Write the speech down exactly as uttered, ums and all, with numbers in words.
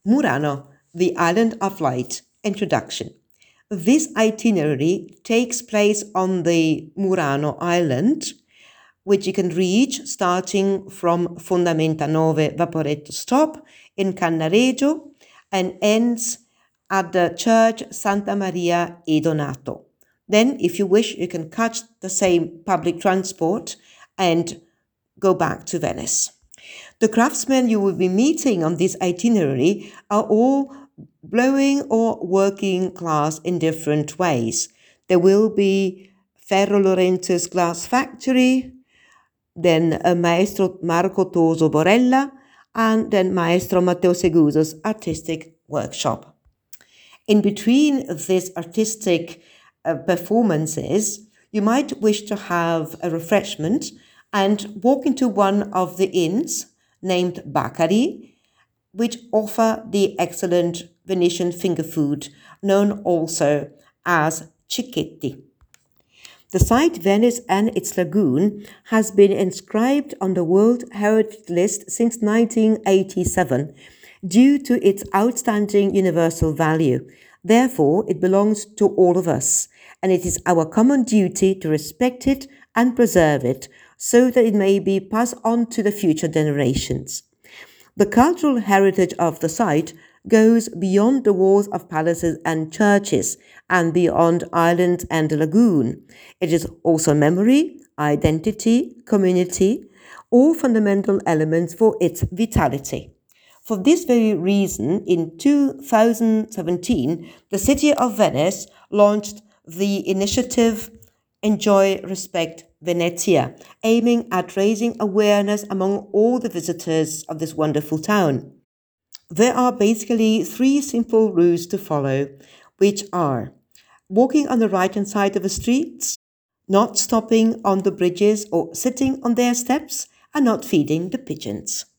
Murano, the Island of Light. Introduction. This itinerary takes place on the Murano Island, which you can reach starting from Fondamenta Nove Vaporetto stop in Cannaregio and ends at the church Santa Maria e Donato. Then, if you wish, you can catch the same public transport and go back to Venice. The craftsmen you will be meeting on this itinerary are all blowing or working class in different ways. There will be Ferro Lorenzo's glass factory, then uh, Maestro Marco Toso Borella, and then Maestro Matteo Seguso's artistic workshop. In between these artistic uh, performances, you might wish to have a refreshment and walk into one of the inns named Bacari, which offer the excellent Venetian finger food known also as cicchetti. The site Venice and its lagoon has been inscribed on the World Heritage List since nineteen eighty-seven due to its outstanding universal value. Therefore, it belongs to all of us, and it is our common duty to respect it and preserve it so that it may be passed on to the future generations. The cultural heritage of the site goes beyond the walls of palaces and churches and beyond islands and the lagoon. It is also memory, identity, community, all fundamental elements for its vitality. For this very reason, in two thousand seventeen, the City of Venice launched the initiative Enjoy, Respect, Venezia, aiming at raising awareness among all the visitors of this wonderful town. There are basically three simple rules to follow, which are walking on the right-hand side of the streets, not stopping on the bridges or sitting on their steps, and not feeding the pigeons.